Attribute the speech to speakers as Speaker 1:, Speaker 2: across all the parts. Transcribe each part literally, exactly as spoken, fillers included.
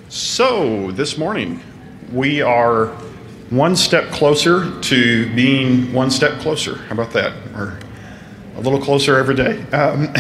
Speaker 1: So this morning we are one step closer to being one step closer. How about that? We're a little closer every day. Um,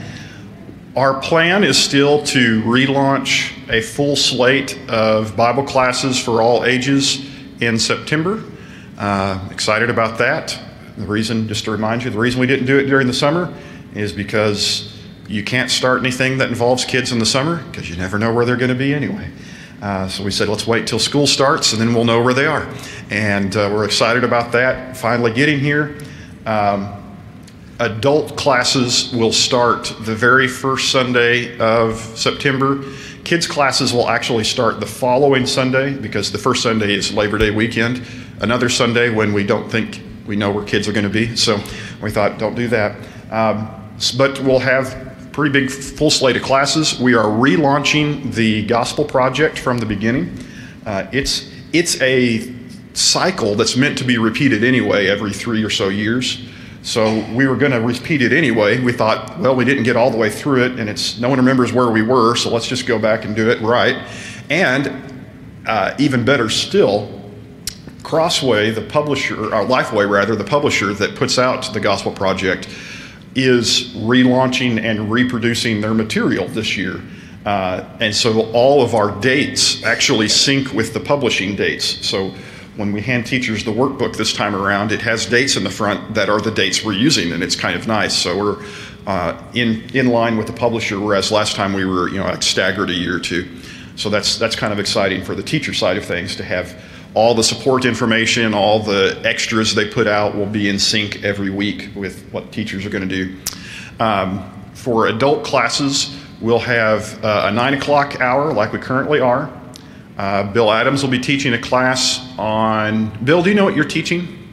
Speaker 1: our plan is still to relaunch a full slate of Bible classes for all ages in September. Uh, excited about that. The reason, just to remind you, the reason we didn't do it during the summer is because you can't start anything that involves kids in the summer because you never know where they're going to be anyway. Uh, so we said, let's wait till school starts and then we'll know where they are. And uh, we're excited about that, finally getting here. Um, adult classes will start the very first Sunday of September. Kids classes will actually start the following Sunday because the first Sunday is Labor Day weekend. Another Sunday when we don't think we know where kids are going to be. So we thought, don't do that. Um, but we'll have pretty big full slate of classes. We are relaunching the Gospel Project from the beginning. Uh, it's it's a cycle that's meant to be repeated anyway every three or so years. So we were going to repeat it anyway. We thought, well, we didn't get all the way through it, and it's no one remembers where we were, so let's just go back and do it right. And uh, even better still, Crossway, the publisher, or Lifeway rather, the publisher that puts out the Gospel Project, is relaunching and reproducing their material this year. Uh, and so all of our dates actually sync with the publishing dates. So when we hand teachers the workbook this time around, it has dates in the front that are the dates we're using, and it's kind of nice. So we're uh, in in line with the publisher, whereas last time we were, you know, like staggered a year or two. So that's that's kind of exciting for the teacher side of things to have all the support information, all the extras they put out will be in sync every week with what teachers are going to do. Um, for adult classes, we'll have uh, a nine o'clock hour like we currently are. Uh, Bill Adams will be teaching a class on, Bill, do you know what you're teaching?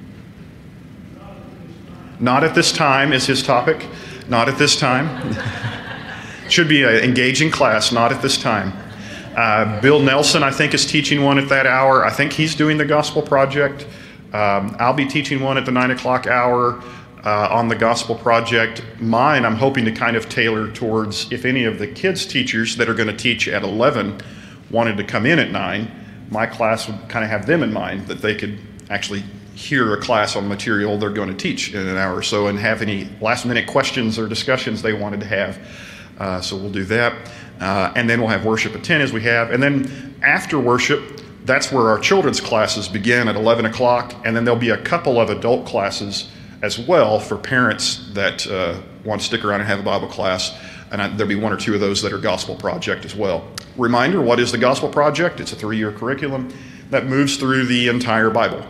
Speaker 1: Not at this time is his topic. Not at this time. Should be an engaging class, not at this time. Uh, Bill Nelson, I think, is teaching one at that hour. I think he's doing the Gospel Project. Um, I'll be teaching one at the nine o'clock hour uh, on the Gospel Project. Mine, I'm hoping to kind of tailor towards if any of the kids' teachers that are going to teach at eleven wanted to come in at nine, my class would kind of have them in mind, that they could actually hear a class on material they're going to teach in an hour or so and have any last-minute questions or discussions they wanted to have. Uh, so we'll do that. Uh, and then we'll have worship at ten as we have. And then after worship, that's where our children's classes begin at eleven o'clock. And then there'll be a couple of adult classes as well for parents that uh, want to stick around and have a Bible class. And I, there'll be one or two of those that are Gospel Project as well. Reminder, what is the Gospel Project? It's a three-year curriculum that moves through the entire Bible.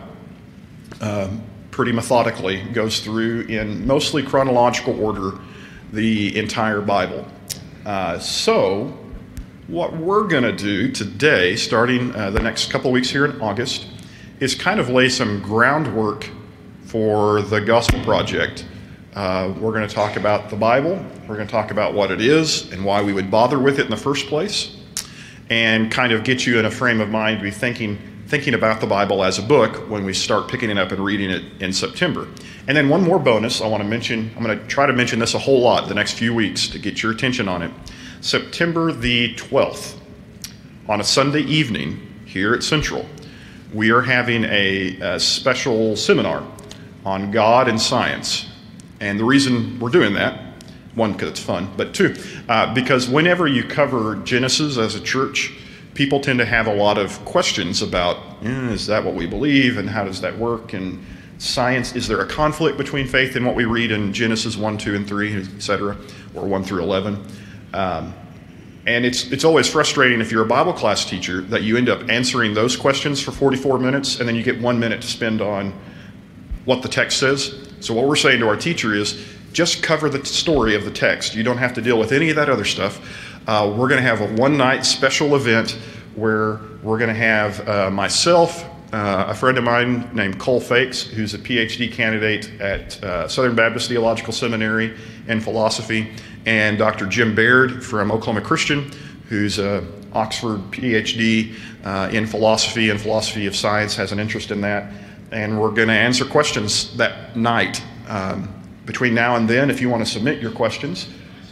Speaker 1: Um, pretty methodically, goes through in mostly chronological order the entire Bible. Uh, so what we're going to do today, starting uh, the next couple of weeks here in August, is kind of lay some groundwork for the Gospel Project. Uh, we're going to talk about the Bible. We're going to talk about what it is and why we would bother with it in the first place, and kind of get you in a frame of mind to be thinking thinking about the Bible as a book when we start picking it up and reading it in September. And then one more bonus I want to mention. I'm going to try to mention this a whole lot the next few weeks to get your attention on it. September the twelfth, on a Sunday evening here at Central, we are having a, a special seminar on God and science. And the reason we're doing that, one, because it's fun, but two, uh, because whenever you cover Genesis as a church, people tend to have a lot of questions about, eh, is that what we believe, and how does that work, and science, is there a conflict between faith and what we read in Genesis one, two, and three, et cetera, or one through eleven? Um, and it's it's always frustrating if you're a Bible class teacher that you end up answering those questions for forty-four minutes, and then you get one minute to spend on what the text says. So what we're saying to our teacher is, just cover the story of the text. You don't have to deal with any of that other stuff. Uh, we're going to have a one-night special event where we're going to have uh, myself, uh, a friend of mine named Cole Fakes, who's a P H D candidate at uh, Southern Baptist Theological Seminary in philosophy, and Doctor Jim Baird from Oklahoma Christian, who's a Oxford P H D uh, in philosophy and philosophy of science, has an interest in that. And we're going to answer questions that night. Um, between now and then, if you want to submit your questions,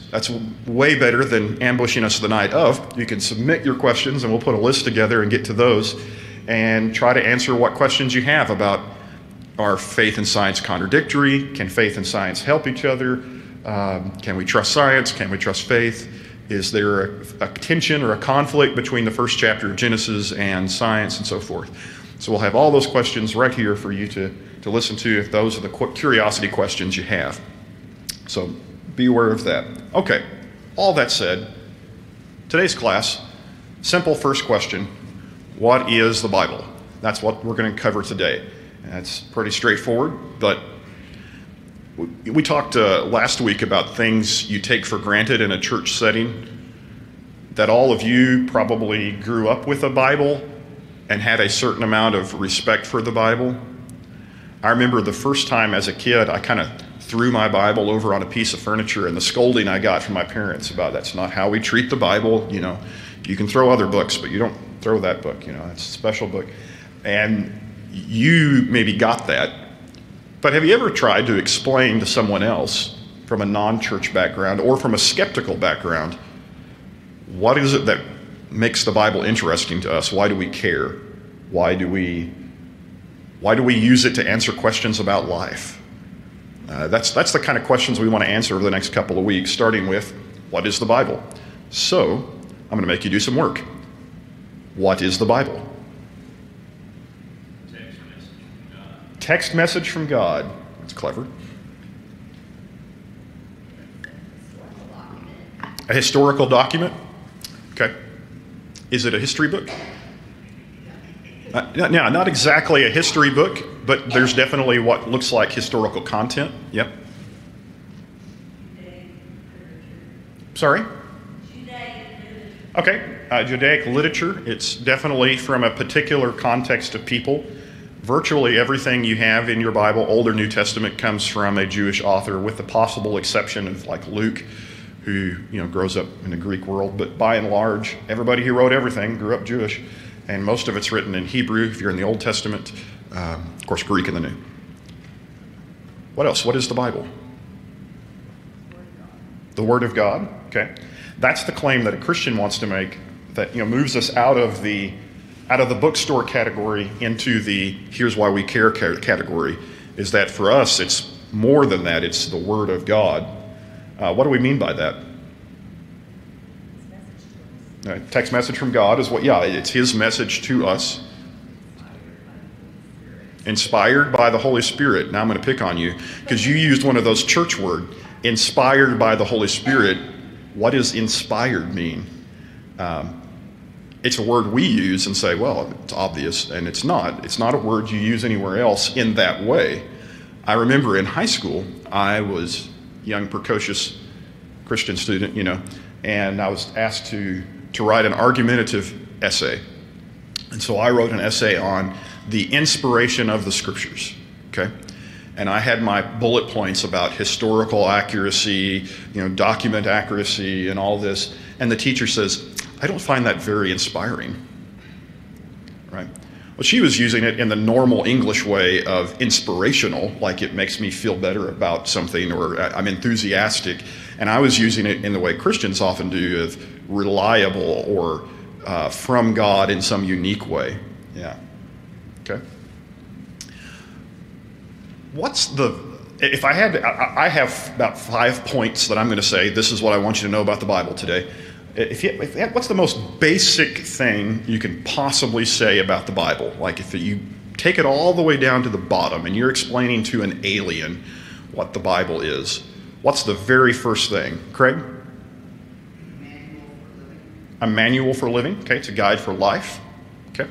Speaker 1: that's way better than ambushing us the night of. You can submit your questions and we'll put a list together and get to those and try to answer what questions you have about, are faith and science contradictory? Can faith and science help each other? Um, can we trust science? Can we trust faith? Is there a, a tension or a conflict between the first chapter of Genesis and science and so forth? So we'll have all those questions right here for you to, to listen to if those are the curiosity questions you have. So be aware of that. Okay, all that said, today's class, simple first question, what is the Bible? That's what we're going to cover today. That's pretty straightforward, but we talked uh, last week about things you take for granted in a church setting, that all of you probably grew up with a Bible and had a certain amount of respect for the Bible. I remember the first time as a kid, I kind of threw my Bible over on a piece of furniture, and the scolding I got from my parents about that's not how we treat the Bible. You know, you can throw other books, but you don't throw that book. You know, it's a special book. And you maybe got that. But have you ever tried to explain to someone else from a non-church background or from a skeptical background, what is it that makes the Bible interesting to us? Why do we care? Why do we, why do we use it to answer questions about life? Uh, that's, that's the kind of questions we want to answer over the next couple of weeks, starting with, what is the Bible? So, I'm going to make you do some work. What is the Bible? Text message from God. That's clever. A historical document. Okay. Is it a history book? Uh, now, not exactly a history book, but there's definitely what looks like historical content. Yep. Sorry? Okay. Uh, Judaic literature. It's definitely from a particular context of people. Virtually everything you have in your Bible, Old or New Testament, comes from a Jewish author, with the possible exception of like Luke, who you know grows up in the Greek world. But by and large, everybody who wrote everything grew up Jewish, and most of it's written in Hebrew if you're in the Old Testament. Um, of course, Greek in the New. What else? What is the Bible? The Word of God. Okay, that's the claim that a Christian wants to make. That you know moves us out of the out of the bookstore category into the here's why we care category, is that for us it's more than that. It's the Word of God. Uh, what do we mean by that? Uh, text message from God is what, yeah, it's His message to us. Inspired by the Holy Spirit. Now I'm going to pick on you because you used one of those church words, inspired by the Holy Spirit. What does inspired mean? Um, It's a word we use and say, well, it's obvious, and it's not. It's not a word you use anywhere else in that way. I remember in high school, I was a young, precocious Christian student, you know, and I was asked to, to write an argumentative essay. And so I wrote an essay on the inspiration of the Scriptures, okay? And I had my bullet points about historical accuracy, you know, document accuracy, and all this. And the teacher says, I don't find that very inspiring, right? Well, she was using it in the normal English way of inspirational, like it makes me feel better about something, or I'm enthusiastic. And I was using it in the way Christians often do, of reliable or uh, from God in some unique way. Yeah. Okay. What's the, if I had, I have about five points that I'm going to say, this is what I want you to know about the Bible today. If you, if, what's the most basic thing you can possibly say about the Bible? Like if you take it all the way down to the bottom and you're explaining to an alien what the Bible is, what's the very first thing? Craig? A manual for living. Okay, it's a guide for life. Okay.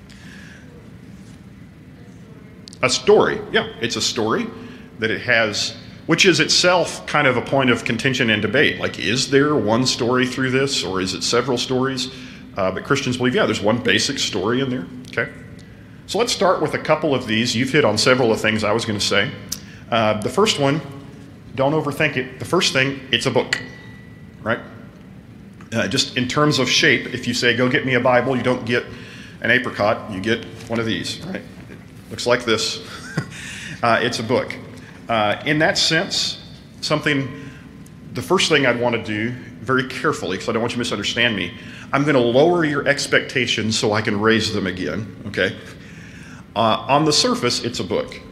Speaker 1: A story. Yeah, it's a story that it has, which is itself kind of a point of contention and debate. Like, is there one story through this, or is it several stories? Uh, but Christians believe, yeah, there's one basic story in there. Okay. So let's start with a couple of these. You've hit on several of the things I was going to say. Uh, the first one, don't overthink it. The first thing, it's a book, right? Uh, just in terms of shape, if you say, go get me a Bible, you don't get an apricot, you get one of these, right? It looks like this. uh, it's a book. Uh, in that sense, something the first thing I'd want to do very carefully, because I don't want you to misunderstand me, I'm going to lower your expectations so I can raise them again, okay? Uh, on the surface, it's a book.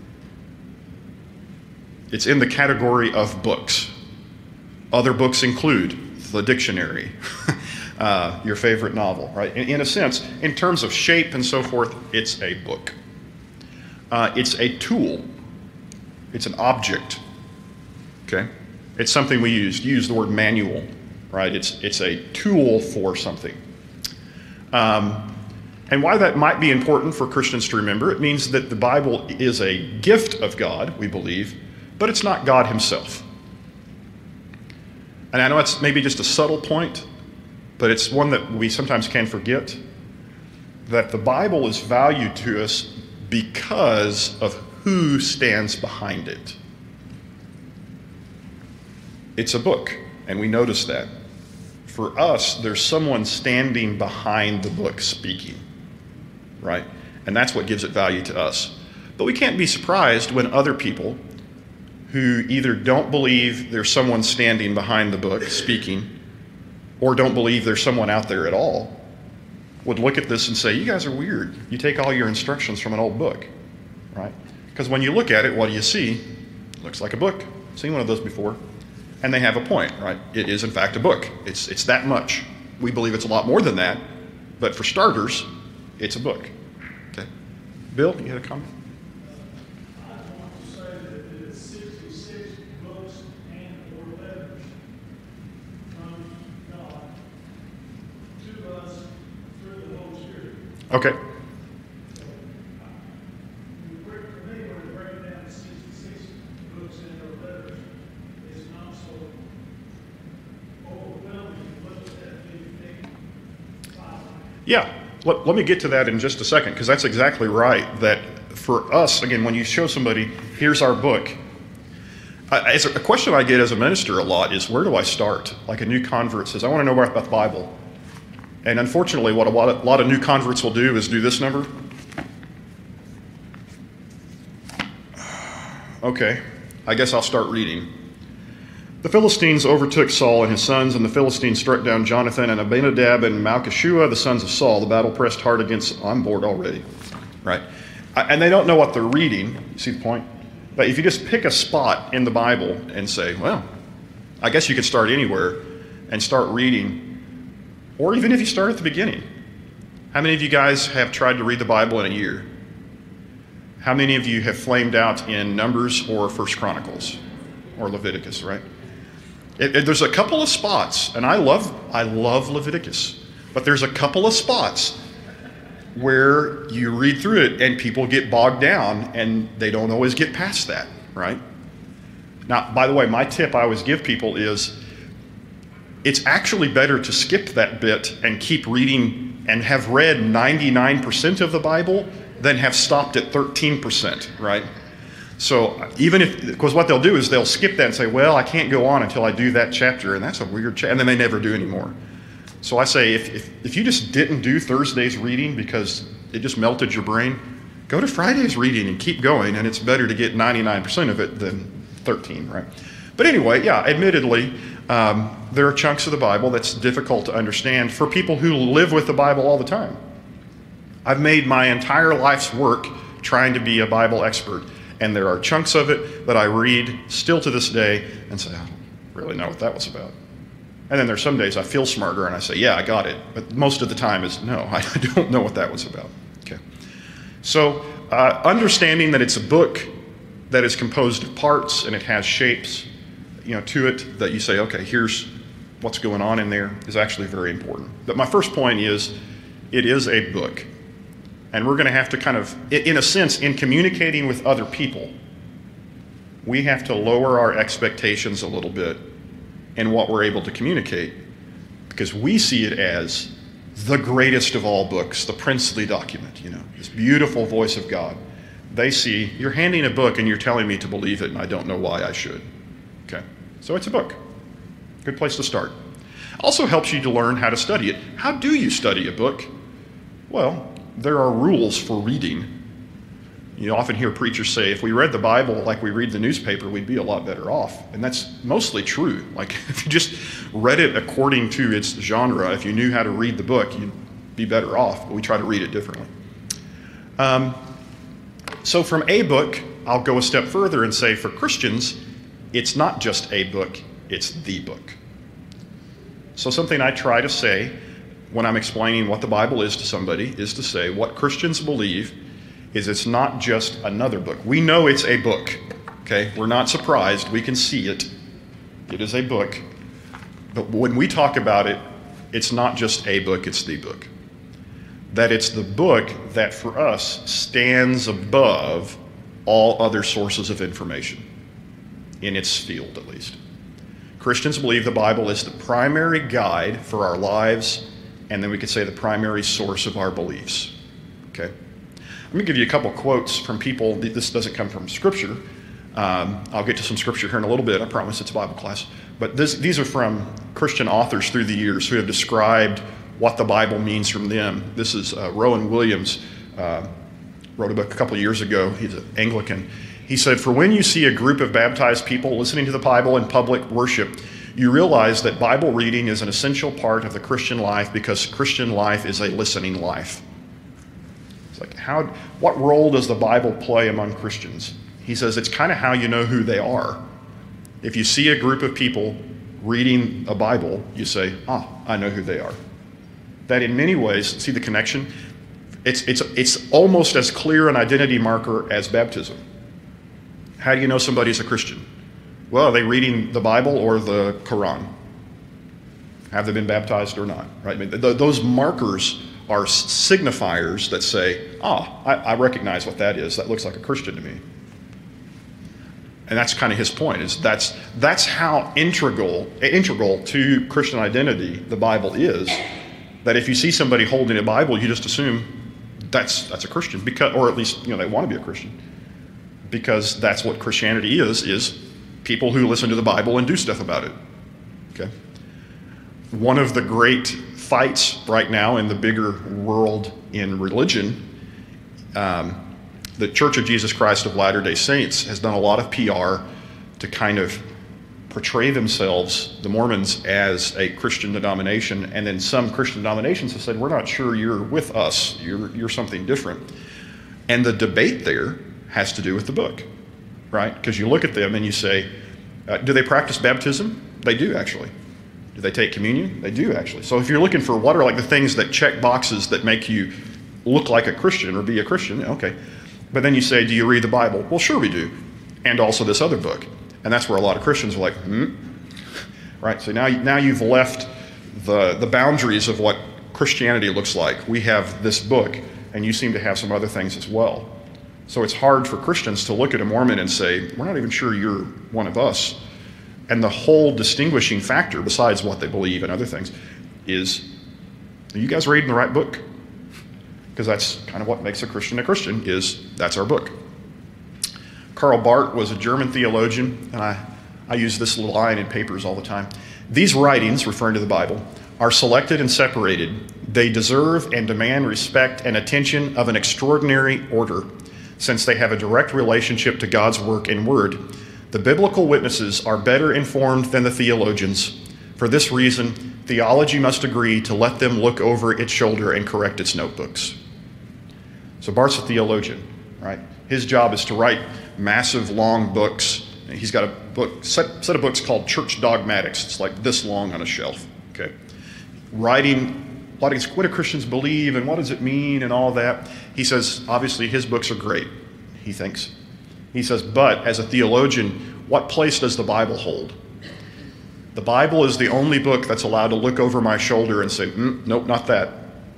Speaker 1: It's in the category of books. Other books include the dictionary, uh, your favorite novel, right? In, in a sense, in terms of shape and so forth, it's a book. Uh, it's a tool. It's an object, okay? It's something we use. You use the word manual, right? It's, it's a tool for something. Um, and why that might be important for Christians to remember, it means that the Bible is a gift of God, we believe, but it's not God himself. And I know it's maybe just a subtle point, but it's one that we sometimes can forget, that the Bible is valued to us because of who stands behind it. It's a book, and we notice that. For us, there's someone standing behind the book speaking, right? And that's what gives it value to us. But we can't be surprised when other people who either don't believe there's someone standing behind the book speaking, or don't believe there's someone out there at all, would look at this and say, you guys are weird. You take all your instructions from an old book, right? Because when you look at it, what do you see? It looks like a book. I've seen one of those before. And they have a point, right? It is, in fact, a book. It's, it's that much. We believe it's a lot more than that, but for starters, it's a book. Okay. Bill, you had a comment?
Speaker 2: I want to say that it's sixty-six books and or letters from God to us through the Holy Spirit.
Speaker 1: Okay.
Speaker 2: So, uh, for me, when we break down to sixty-six books and or letters, it's not so overwhelming. Look at that big thing. Wow.
Speaker 1: Yeah. Let, let me get to that in just a second, because that's exactly right. That for us, again, when you show somebody, here's our book. I, it's a, a question I get as a minister a lot is, where do I start? Like a new convert says, I want to know more about the Bible. And unfortunately, what a lot of, a lot of new converts will do is do this number. Okay, I guess I'll start reading. The Philistines overtook Saul and his sons, and the Philistines struck down Jonathan and Abinadab and Malchishua, the sons of Saul. The battle pressed hard against... I'm bored already, right? And they don't know what they're reading. You see the point? But if you just pick a spot in the Bible and say, well, I guess you could start anywhere and start reading, or even if you start at the beginning. How many of you guys have tried to read the Bible in a year? How many of you have flamed out in Numbers or First Chronicles or Leviticus, right? It, it, there's a couple of spots, and I love I love Leviticus, but there's a couple of spots where you read through it and people get bogged down and they don't always get past that, right? Now, by the way, my tip I always give people is it's actually better to skip that bit and keep reading and have read ninety-nine percent of the Bible than have stopped at thirteen percent, right? So even if, because what they'll do is they'll skip that and say, well, I can't go on until I do that chapter, and that's a weird chapter, and then they never do anymore. So I say, if, if, if you just didn't do Thursday's reading because it just melted your brain, go to Friday's reading and keep going, and it's better to get ninety-nine percent of it than thirteen, right? But anyway, yeah, admittedly, um, there are chunks of the Bible that's difficult to understand for people who live with the Bible all the time. I've made my entire life's work trying to be a Bible expert. And there are chunks of it that I read still to this day and say, I don't really know what that was about. And then there's some days I feel smarter and I say, yeah, I got it. But most of the time is, no, I don't know what that was about. Okay. So uh, understanding that it's a book that is composed of parts and it has shapes, you know, to it that you say, okay, here's what's going on in there is actually very important. But my first point is, it is a book. And we're going to have to kind of, in a sense, in communicating with other people, we have to lower our expectations a little bit in what we're able to communicate, because we see it as the greatest of all books, the princely document, you know, this beautiful voice of God. They see, you're handing a book and you're telling me to believe it, and I don't know why I should. Okay, so it's a book. Good place to start. Also helps you to learn how to study it. How do you study a book? Well, there are rules for reading. You often hear preachers say, if we read the Bible like we read the newspaper, we'd be a lot better off. And that's mostly true. Like, if you just read it according to its genre, if you knew how to read the book, you'd be better off. But we try to read it differently. Um, so from a book, I'll go a step further and say, for Christians, it's not just a book, it's the book. So something I try to say when I'm explaining what the Bible is to somebody is to say what Christians believe is it's not just another book. We know it's a book, okay? We're not surprised. We can see it. It is a book. But when we talk about it, it's not just a book, it's the book. That it's the book that for us stands above all other sources of information, in its field at least. Christians believe the Bible is the primary guide for our lives, and then we could say the primary source of our beliefs, okay? Let me give you a couple quotes from people. This doesn't come from Scripture. Um, I'll get to some Scripture here in a little bit. I promise it's Bible class. But this, these are from Christian authors through the years who have described what the Bible means from them. This is uh, Rowan Williams, uh, wrote a book a couple years ago. He's an Anglican. He said, "For when you see a group of baptized people listening to the Bible in public worship, you realize that Bible reading is an essential part of the Christian life because Christian life is a listening life." It's like, how, what role does the Bible play among Christians? He says it's kind of how you know who they are. If you see a group of people reading a Bible, you say, ah, I know who they are. That in many ways, see the connection? It's, it's, it's almost as clear an identity marker as baptism. How do you know somebody's a Christian? Well, are they reading the Bible or the Quran? Have they been baptized or not? Right? I mean, th- those markers are signifiers that say, ah, I, I recognize what that is. That looks like a Christian to me. And that's kind of his point, is that's that's how integral integral to Christian identity the Bible is, that if you see somebody holding a Bible, you just assume that's that's a Christian, because, or at least, you know, they want to be a Christian. Because that's what Christianity is, is people who listen to the Bible and do stuff about it. Okay? One of the great fights right now in the bigger world in religion, um, the Church of Jesus Christ of Latter-day Saints has done a lot of P R to kind of portray themselves, the Mormons, as a Christian denomination, and then some Christian denominations have said, we're not sure you're with us, you're, you're something different. And the debate there has to do with the book, right? Because you look at them and you say, uh, do they practice baptism? They do, actually. Do they take communion? They do, actually. So if you're looking for what are like the things that check boxes that make you look like a Christian or be a Christian, okay. But then you say, do you read the Bible? Well, sure we do. And also this other book. And that's where a lot of Christians are like, hmm? Right? So now, now you've left the, the boundaries of what Christianity looks like. We have this book, and you seem to have some other things as well. So it's hard for Christians to look at a Mormon and say, we're not even sure you're one of us. And the whole distinguishing factor, besides what they believe and other things, is, are you guys reading the right book? Because that's kind of what makes a Christian a Christian, is that's our book. Karl Barth was a German theologian, and I, I use this little line in papers all the time. These writings, referring to the Bible, are selected and separated. They deserve and demand respect and attention of an extraordinary order, since they have a direct relationship to God's work and word. The biblical witnesses are better informed than the theologians. For this reason, theology must agree to let them look over its shoulder and correct its notebooks. So Barth's a theologian, right? His job is to write massive, long books. He's got a book set, set of books called Church Dogmatics. It's like this long on a shelf, okay? Writing what, is, what do Christians believe and what does it mean and all that. He says, obviously, his books are great, he thinks. He says, but as a theologian, what place does the Bible hold? The Bible is the only book that's allowed to look over my shoulder and say, mm, nope, not that.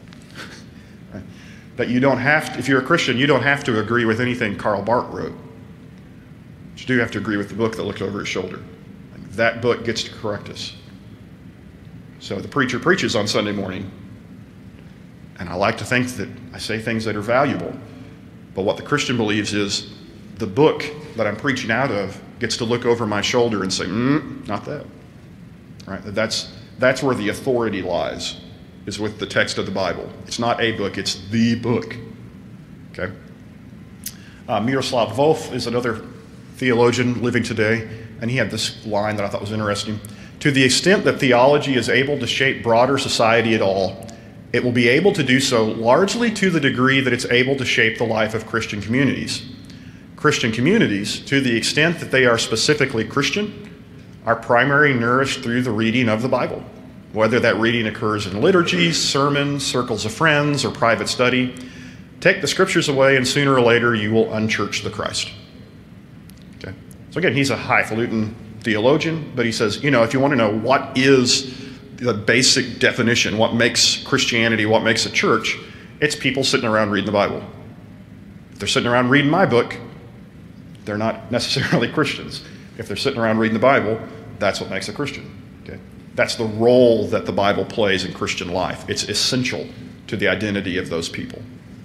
Speaker 1: That you don't have to, if you're a Christian, you don't have to agree with anything Karl Barth wrote. But you do have to agree with the book that looked over his shoulder. That book gets to correct us. So the preacher preaches on Sunday morning, and I like to think that I say things that are valuable, but what the Christian believes is the book that I'm preaching out of gets to look over my shoulder and say, mm, not that. Right? That's, that's where the authority lies, is with the text of the Bible. It's not a book, it's the book. Okay? Uh, Miroslav Volf is another theologian living today, and he had this line that I thought was interesting. To the extent that theology is able to shape broader society at all, it will be able to do so largely to the degree that it's able to shape the life of Christian communities. Christian communities, to the extent that they are specifically Christian, are primarily nourished through the reading of the Bible, whether that reading occurs in liturgies, sermons, circles of friends, or private study. Take the scriptures away, and sooner or later you will unchurch the Christ. Okay. So again, he's a highfalutin theologian, but he says, you know, if you want to know what is the basic definition, what makes Christianity, what makes a church, it's people sitting around reading the Bible. If they're sitting around reading my book, they're not necessarily Christians. If they're sitting around reading the Bible, that's what makes a Christian. Okay? That's the role that the Bible plays in Christian life. It's essential to the identity of those people.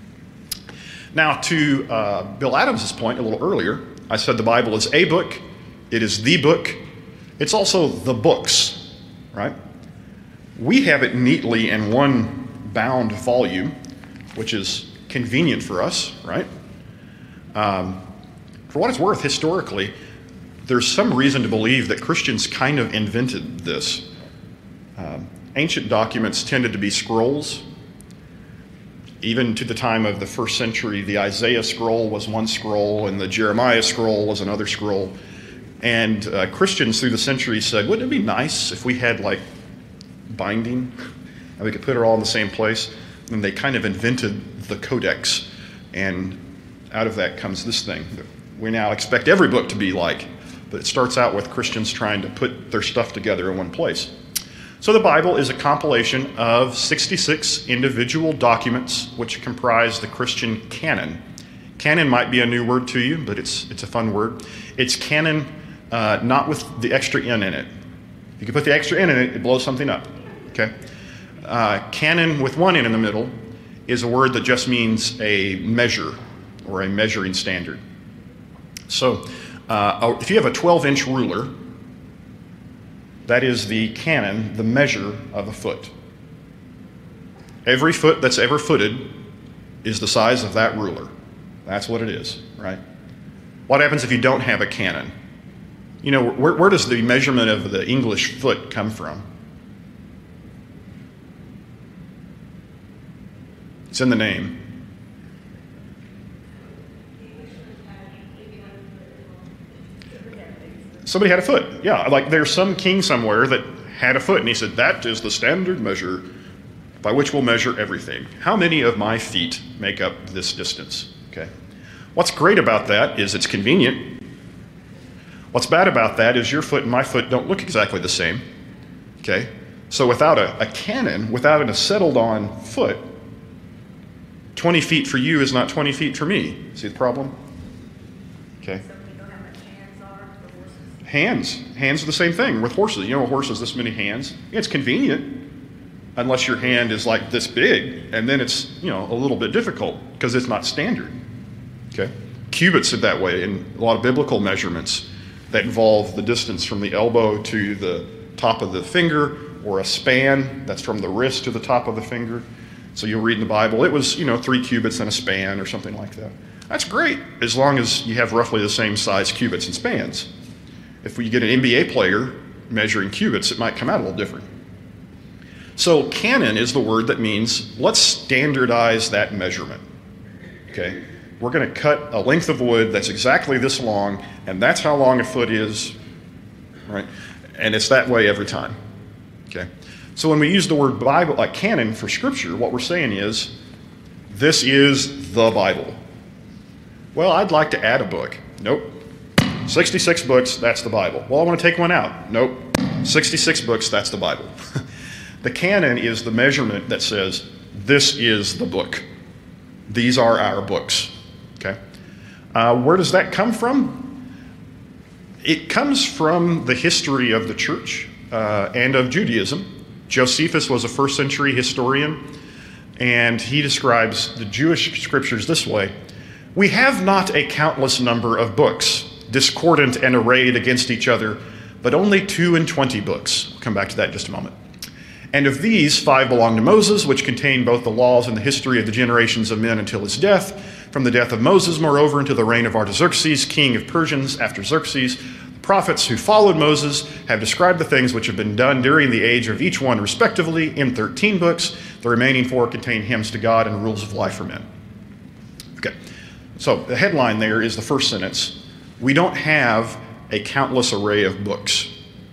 Speaker 1: Now, to uh, Bill Adams' point a little earlier, I said the Bible is a book. It is the book. It's also the books, right? We have it neatly in one bound volume, which is convenient for us, right? Um, for what it's worth, historically, there's some reason to believe that Christians kind of invented this. Um, ancient documents tended to be scrolls. Even to the time of the first century, the Isaiah scroll was one scroll, and the Jeremiah scroll was another scroll. And uh, Christians through the centuries said, wouldn't it be nice if we had like binding and we could put it all in the same place? And they kind of invented the codex, and out of that comes this thing that we now expect every book to be like. But it starts out with Christians trying to put their stuff together in one place. So the Bible is a compilation of sixty-six individual documents which comprise the Christian canon. Canon might be a new word to you, but it's it's a fun word. It's canon uh, not with the extra N in it. If you can put the extra N in it, it blows something up. Okay. Uh, canon with one N in the middle is a word that just means a measure or a measuring standard. So uh, if you have a twelve-inch ruler, that is the canon, the measure of a foot. Every foot that's ever footed is the size of that ruler. That's what it is, right? What happens if you don't have a canon? You know, where, where does the measurement of the English foot come from? It's in the name. Somebody had a foot. Yeah, like there's some king somewhere that had a foot, and he said, that is the standard measure by which we'll measure everything. How many of my feet make up this distance? Okay. What's great about that is it's convenient. What's bad about that is your foot and my foot don't look exactly the same. Okay. So without a, a canon, without a settled on foot, twenty feet for you is not twenty feet for me. See the problem? Okay. Hands. Hands are the same thing with horses. You know, a horse has this many hands. It's convenient unless your hand is like this big, and then it's, you know, a little bit difficult because it's not standard. Okay? Cubits are that way in a lot of biblical measurements that involve the distance from the elbow to the top of the finger, or a span that's from the wrist to the top of the finger. So you'll read in the Bible, it was, you know, three cubits and a span or something like that. That's great as long as you have roughly the same size cubits and spans. If we get an N B A player measuring cubits, it might come out a little different. So canon is the word that means let's standardize that measurement. Okay? We're going to cut a length of wood that's exactly this long, and that's how long a foot is, right? And it's that way every time. Okay? So when we use the word Bible, like canon for Scripture, what we're saying is this is the Bible. Well, I'd like to add a book. Nope. sixty-six books, that's the Bible. Well, I want to take one out. Nope. sixty-six books, that's the Bible. The canon is the measurement that says, this is the book. These are our books. Okay? Uh, where does that come from? It comes from the history of the church uh, and of Judaism. Josephus was a first century historian, and he describes the Jewish scriptures this way. We have not a countless number of books, discordant and arrayed against each other, but only two and twenty books. We'll come back to that in just a moment. And of these, five belong to Moses, which contain both the laws and the history of the generations of men until his death. From the death of Moses, moreover, until the reign of Artaxerxes, king of Persians, after Xerxes, the prophets who followed Moses have described the things which have been done during the age of each one respectively in thirteen books. The remaining four contain hymns to God and rules of life for men. Okay, so the headline there is the first sentence. We don't have a countless array of books.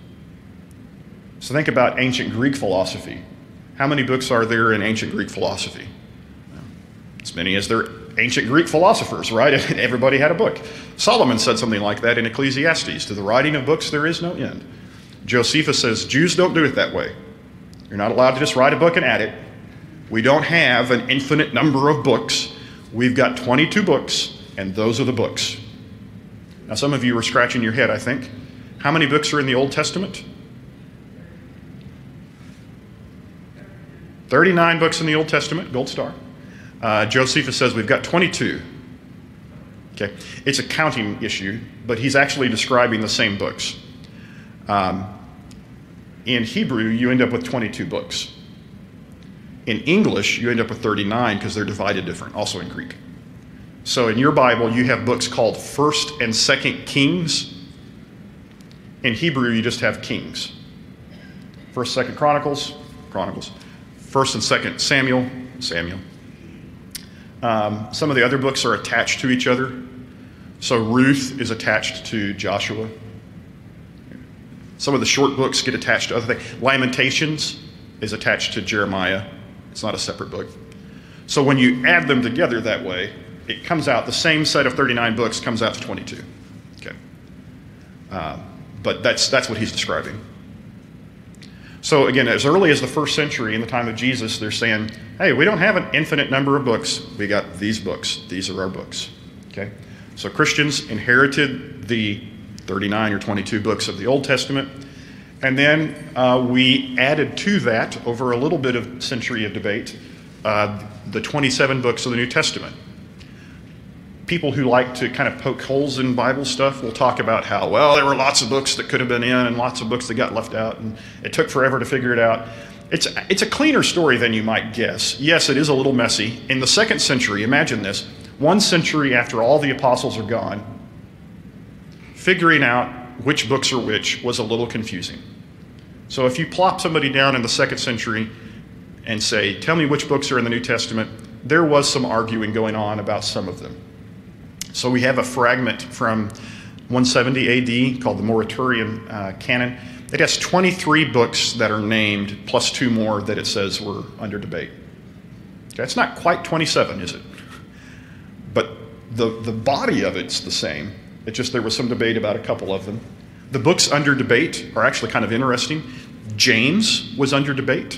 Speaker 1: So think about ancient Greek philosophy. How many books are there in ancient Greek philosophy? As many as there ancient Greek philosophers, right? Everybody had a book. Solomon said something like that in Ecclesiastes. To the writing of books, there is no end. Josephus says, Jews don't do it that way. You're not allowed to just write a book and add it. We don't have an infinite number of books. We've got twenty-two books, and those are the books. Now, some of you are scratching your head, I think. How many books are in the Old Testament? thirty-nine books in the Old Testament, gold star. Uh, Josephus says we've got twenty-two. Okay, it's a counting issue, but he's actually describing the same books. Um, in Hebrew, you end up with twenty-two books. In English, you end up with thirty-nine because they're divided different, also in Greek. So in your Bible, you have books called First and Second Kings. In Hebrew, you just have Kings. First, Second Chronicles, Chronicles. First and Second Samuel, Samuel. Um, some of the other books are attached to each other. So Ruth is attached to Joshua. Some of the short books get attached to other things. Lamentations is attached to Jeremiah. It's not a separate book. So when you add them together that way, it comes out, the same set of thirty-nine books comes out to twenty-two. Okay. Uh, but that's, that's what he's describing. So again, as early as the first century, in the time of Jesus, they're saying, hey, we don't have an infinite number of books. We got these books. These are our books. Okay? So Christians inherited the thirty-nine or twenty-two books of the Old Testament. And then uh, we added to that, over a little bit of century of debate, uh, the twenty-seven books of the New Testament. People who like to kind of poke holes in Bible stuff will talk about how, well, there were lots of books that could have been in and lots of books that got left out, and it took forever to figure it out. It's, it's a cleaner story than you might guess. Yes, it is a little messy. In the second century, imagine this, one century after all the apostles are gone, figuring out which books are which was a little confusing. So if you plop somebody down in the second century and say, tell me which books are in the New Testament, there was some arguing going on about some of them. So we have a fragment from one seventy A D called the Muratorian uh, Canon. It has twenty-three books that are named, plus two more that it says were under debate. Okay, it's not quite twenty-seven, is it? But the, the body of it's the same. It's just there was some debate about a couple of them. The books under debate are actually kind of interesting. James was under debate.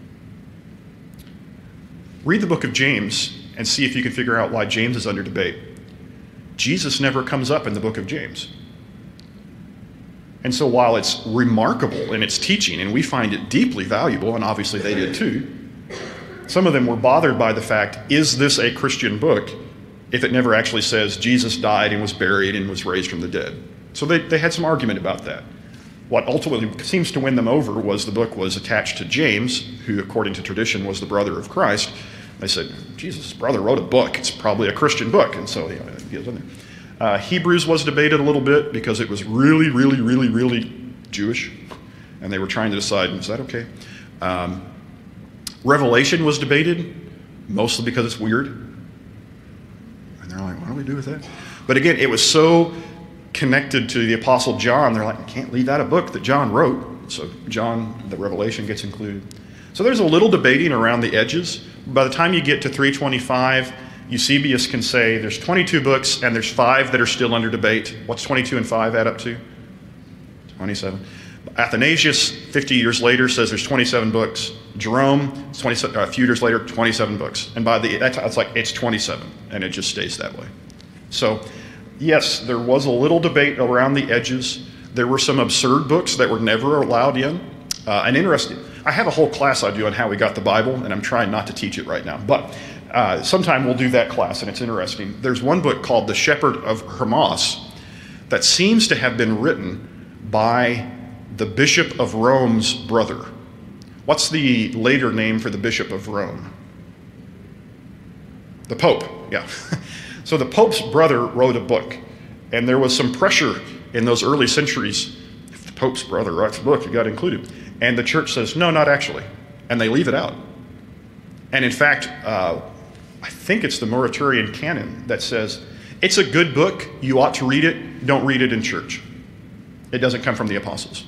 Speaker 1: Read the book of James and see if you can figure out why James is under debate. Jesus never comes up in the book of James. And so while it's remarkable in its teaching, and we find it deeply valuable, and obviously they did too, some of them were bothered by the fact, is this a Christian book if it never actually says Jesus died and was buried and was raised from the dead? So they, they had some argument about that. What ultimately seems to win them over was the book was attached to James, who according to tradition was the brother of Christ. They said, Jesus' brother wrote a book. It's probably a Christian book. And so, you know, it goes in there. Uh, Hebrews was debated a little bit because it was really, really, really, really Jewish. And they were trying to decide, is that okay? Um, Revelation was debated, mostly because it's weird. And they're like, what do we do with that? But again, it was so connected to the Apostle John, they're like, can't leave out a book that John wrote. So John, the Revelation gets included. So there's a little debating around the edges. By the time you get to three twenty-five, Eusebius can say there's twenty-two books and there's five that are still under debate. What's twenty-two and five add up to? twenty-seven. Athanasius, fifty years later, says there's twenty-seven books. Jerome, twenty-seven, a few years later, twenty-seven books. And by the that's it's like it's twenty-seven, and it just stays that way. So, yes, there was a little debate around the edges. There were some absurd books that were never allowed in. Uh, and interesting, I have a whole class I do on how we got the Bible, and I'm trying not to teach it right now. But uh, sometime we'll do that class, and it's interesting. There's one book called The Shepherd of Hermas that seems to have been written by the Bishop of Rome's brother. What's the later name for the Bishop of Rome? The Pope, yeah. So the Pope's brother wrote a book, and there was some pressure in those early centuries. If the Pope's brother writes a book, you got to include it. And the church says, no, not actually. And they leave it out. And in fact, uh, I think it's the Muratorian Canon that says, it's a good book, you ought to read it, don't read it in church. It doesn't come from the apostles.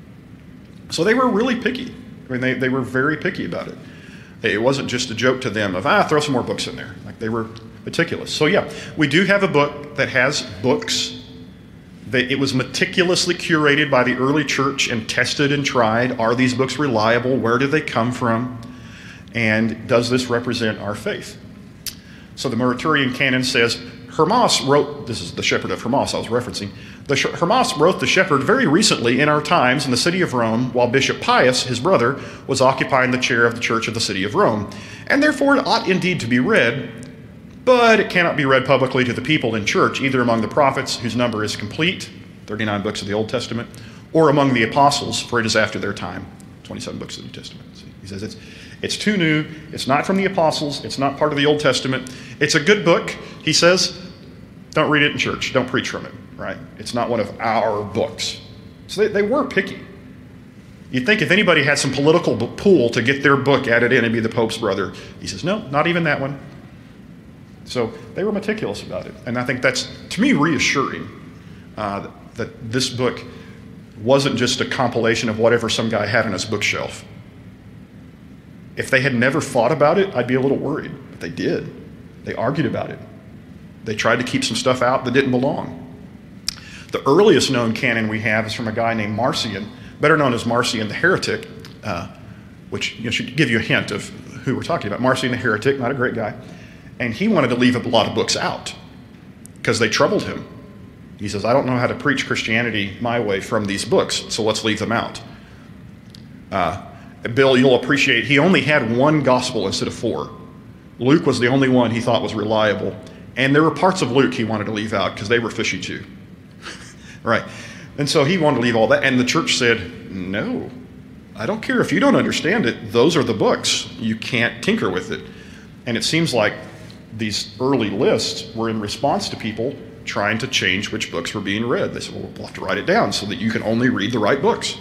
Speaker 1: So they were really picky. I mean, they, they were very picky about it. It wasn't just a joke to them of, ah, throw some more books in there. Like, they were meticulous. So yeah, we do have a book that has books. That it was meticulously curated by the early church and tested and tried. Are these books reliable? Where do they come from? And does this represent our faith? So the Muratorian Canon says, Hermas wrote, this is the Shepherd of Hermas I was referencing, the Hermas wrote the Shepherd very recently in our times in the city of Rome, while Bishop Pius, his brother, was occupying the chair of the Church of the city of Rome. And therefore it ought indeed to be read, but it cannot be read publicly to the people in church, either among the prophets, whose number is complete, thirty-nine books of the Old Testament, or among the apostles, for it is after their time, twenty-seven books of the New Testament. See, he says it's, it's too new, it's not from the apostles, it's not part of the Old Testament. It's a good book, he says. Don't read it in church. Don't preach from it, right? It's not one of our books. So they, they were picky. You'd think if anybody had some political pull to get their book added in, it'd be the Pope's brother. He says, no, not even that one. So they were meticulous about it. And I think that's, to me, reassuring uh, that this book wasn't just a compilation of whatever some guy had on his bookshelf. If they had never thought about it, I'd be a little worried. But they did. They argued about it. They tried to keep some stuff out that didn't belong. The earliest known canon we have is from a guy named Marcion, better known as Marcion the Heretic, uh, which you know, should give you a hint of who we're talking about. Marcion the Heretic, not a great guy. And he wanted to leave a lot of books out because they troubled him. He says, I don't know how to preach Christianity my way from these books, so let's leave them out. Uh, Bill, you'll appreciate, he only had one gospel instead of four. Luke was the only one he thought was reliable. And there were parts of Luke he wanted to leave out because they were fishy too. Right. And so he wanted to leave all that. And the church said, no, I don't care if you don't understand it. Those are the books. You can't tinker with it. And it seems like these early lists were in response to people trying to change which books were being read. They said, well, we'll have to write it down so that you can only read the right books.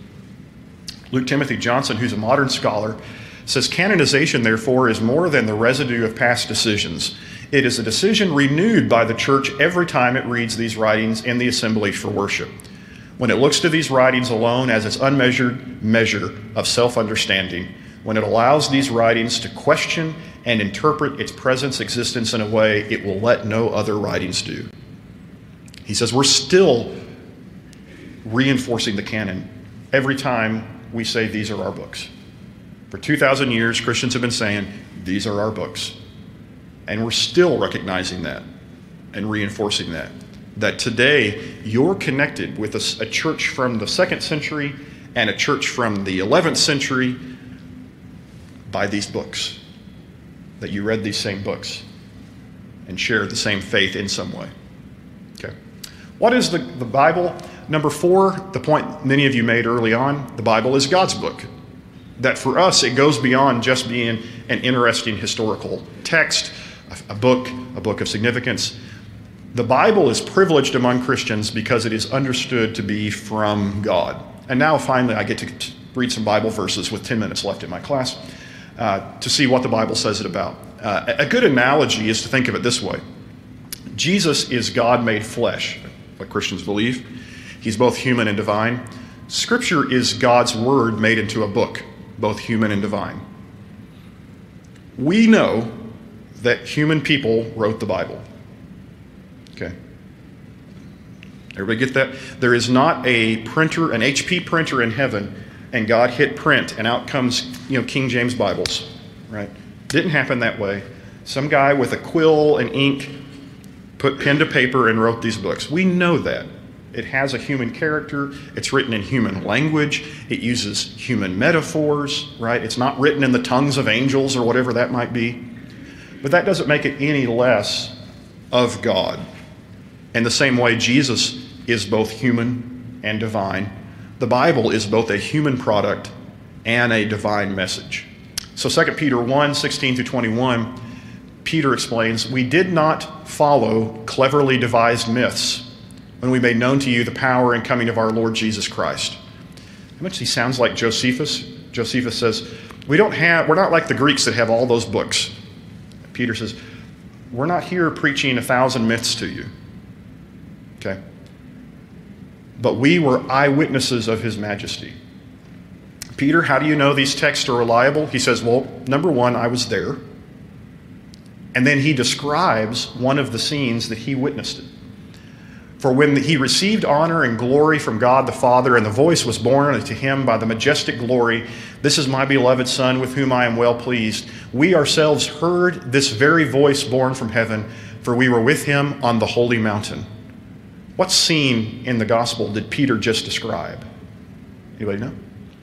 Speaker 1: Luke Timothy Johnson, who's a modern scholar, says canonization, therefore, is more than the residue of past decisions. It is a decision renewed by the church every time it reads these writings in the assembly for worship. When it looks to these writings alone as its unmeasured measure of self-understanding, when it allows these writings to question and interpret its present existence in a way it will let no other writings do. He says we're still reinforcing the canon every time we say these are our books. For two thousand years, Christians have been saying, these are our books. And we're still recognizing that and reinforcing that. That today, you're connected with a, a church from the second century and a church from the eleventh century by these books. That you read these same books and shared the same faith in some way. Okay. What is the, the Bible? Number four, the point many of you made early on, the Bible is God's book. That for us, it goes beyond just being an interesting historical text, a book, a book of significance. The Bible is privileged among Christians because it is understood to be from God. And now finally I get to read some Bible verses with ten minutes left in my class uh, to see what the Bible says it about. Uh, a good analogy is to think of it this way. Jesus is God made flesh, what Christians believe. He's both human and divine. Scripture is God's word made into a book, both human and divine. We know that human people wrote the Bible. Okay. Everybody get that? There is not a printer, an H P printer in heaven, and God hit print, and out comes, you know, King James Bibles, right? Didn't happen that way. Some guy with a quill and ink put pen to paper and wrote these books. We know that. It has a human character. It's written in human language. It uses human metaphors, right? It's not written in the tongues of angels or whatever that might be. But that doesn't make it any less of God. In the same way, Jesus is both human and divine. The Bible is both a human product and a divine message. So Second Peter one, sixteen through twenty-one, Peter explains, we did not follow cleverly devised myths when we made known to you the power and coming of our Lord Jesus Christ. How much he sounds like Josephus? Josephus says, we don't have, we're not like the Greeks that have all those books. Peter says, we're not here preaching a thousand myths to you. Okay? But we were eyewitnesses of his majesty. Peter, how do you know these texts are reliable? He says, well, number one, I was there. And then he describes one of the scenes that he witnessed it. For when he received honor and glory from God the Father, and the voice was borne unto him by the majestic glory, this is my beloved Son, with whom I am well pleased. We ourselves heard this very voice borne from heaven, for we were with him on the holy mountain. What scene in the gospel did Peter just describe? Anybody know?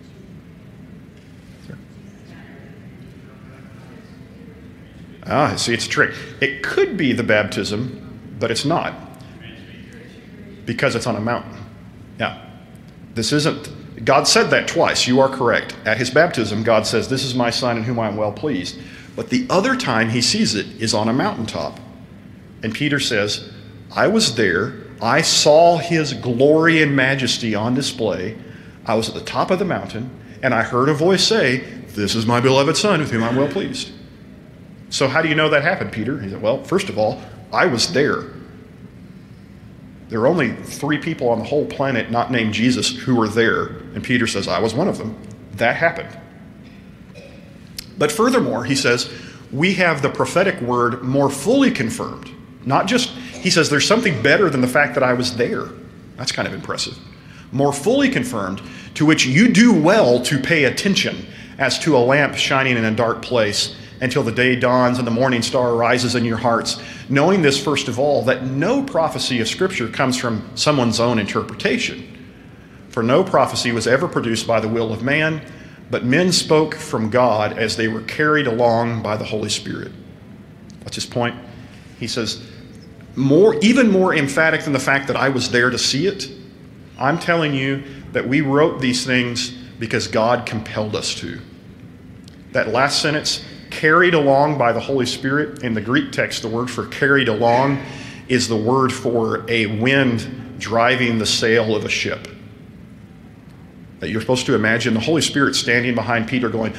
Speaker 1: Ah, see, it's a trick. It could be the baptism, but it's not. Because it's on a mountain. Now, this isn't, God said that twice. You are correct. At his baptism, God says, this is my Son in whom I am well pleased. But the other time he sees it is on a mountaintop. And Peter says, I was there. I saw his glory and majesty on display. I was at the top of the mountain, and I heard a voice say, this is my beloved Son with whom I'm well pleased. So how do you know that happened, Peter? He said, well, first of all, I was there. There are only three people on the whole planet not named Jesus who were there. And Peter says, I was one of them. That happened. But furthermore, he says, we have the prophetic word more fully confirmed. Not just, he says, there's something better than the fact that I was there. That's kind of impressive. More fully confirmed, to which you do well to pay attention as to a lamp shining in a dark place, until the day dawns and the morning star rises in your hearts, knowing this, first of all, that no prophecy of Scripture comes from someone's own interpretation. For no prophecy was ever produced by the will of man, but men spoke from God as they were carried along by the Holy Spirit. What's his point? He says, more, even more emphatic than the fact that I was there to see it, I'm telling you that we wrote these things because God compelled us to. That last sentence, carried along by the Holy Spirit. In the Greek text, the word for carried along is the word for a wind driving the sail of a ship. That you're supposed to imagine the Holy Spirit standing behind Peter going,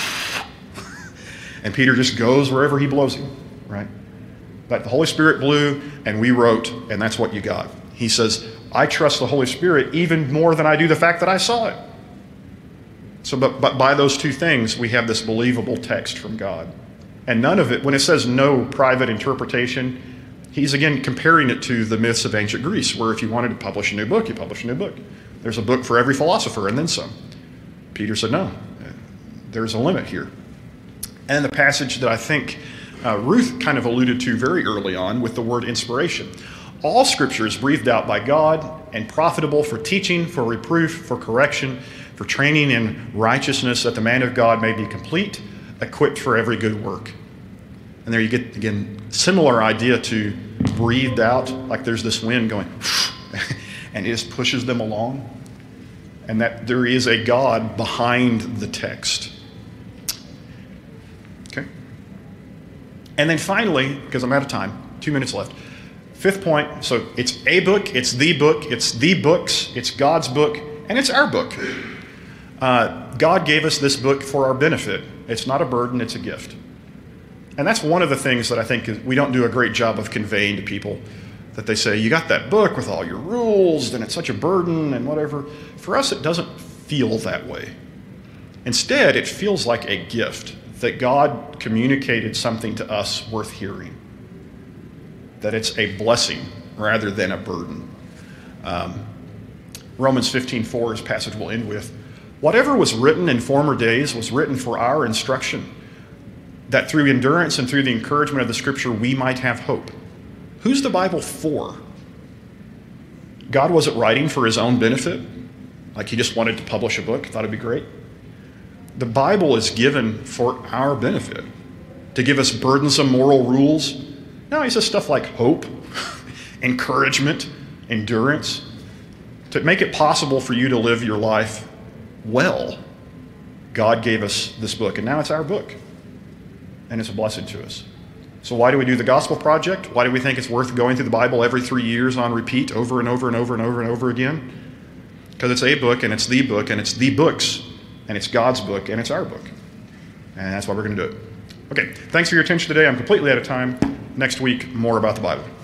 Speaker 1: and Peter just goes wherever he blows him, right? But the Holy Spirit blew, and we wrote, and that's what you got. He says, I trust the Holy Spirit even more than I do the fact that I saw it. So, but, but by those two things, we have this believable text from God. And none of it, when it says no private interpretation, he's again comparing it to the myths of ancient Greece, where if you wanted to publish a new book, you publish a new book. There's a book for every philosopher and then some. Peter said, no, there's a limit here. And the passage that I think uh, Ruth kind of alluded to very early on with the word inspiration. All Scripture is breathed out by God and profitable for teaching, for reproof, for correction, for training in righteousness, that the man of God may be complete, equipped for every good work. And there you get, again, similar idea to breathed out, like there's this wind going, and it just pushes them along. And that there is a God behind the text. Okay? And then finally, because I'm out of time, two minutes left. Fifth point, so it's a book, it's the book, it's the books, it's God's book, and it's our book. Uh, God gave us this book for our benefit. It's not a burden, it's a gift. And that's one of the things that I think is, we don't do a great job of conveying to people, that they say, you got that book with all your rules, and it's such a burden and whatever. For us, it doesn't feel that way. Instead, it feels like a gift, that God communicated something to us worth hearing. That it's a blessing rather than a burden. Um, Romans fifteen four is a passage we'll end with. Whatever was written in former days was written for our instruction, that through endurance and through the encouragement of the Scripture we might have hope. Who's the Bible for? God wasn't writing for his own benefit, like he just wanted to publish a book, thought it'd be great. The Bible is given for our benefit, to give us burdensome moral rules. No, he says stuff like hope, encouragement, endurance, to make it possible for you to live your life well. God gave us this book, and now it's our book, and it's a blessing to us. So why do we do the Gospel Project? Why do we think it's worth going through the Bible every three years on repeat over and over and over and over and over again? Because it's a book, and it's the book, and it's the books, and it's God's book, and it's our book. And that's why we're going to do it. Okay, thanks for your attention today. I'm completely out of time. Next week, more about the Bible.